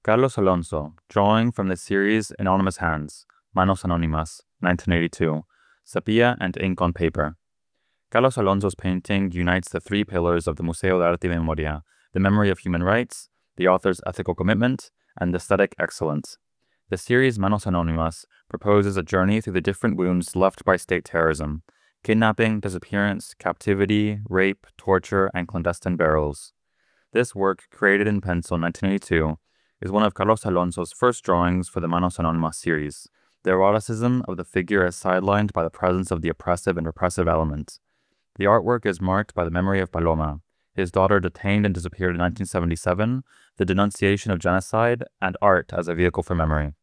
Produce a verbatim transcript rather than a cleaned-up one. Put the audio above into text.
Carlos Alonso, drawing from the series Anonymous Hands, Manos Anónimas, nineteen eighty-two, sepia and ink on paper. Carlos Alonso's painting unites the three pillars of the Museo de Arte y Memoria, the memory of human rights, the author's ethical commitment, and aesthetic excellence. The series Manos Anónimas proposes a journey through the different wounds left by state terrorism: kidnapping, disappearance, captivity, rape, torture, and clandestine burials. This work, created in pencil in nineteen eighty-two, is one of Carlos Alonso's first drawings for the Manos Anónimas series. The eroticism of the figure is sidelined by the presence of the oppressive and repressive element. The artwork is marked by the memory of Paloma, his daughter detained and disappeared in nineteen seventy-seven, the denunciation of genocide, and art as a vehicle for memory.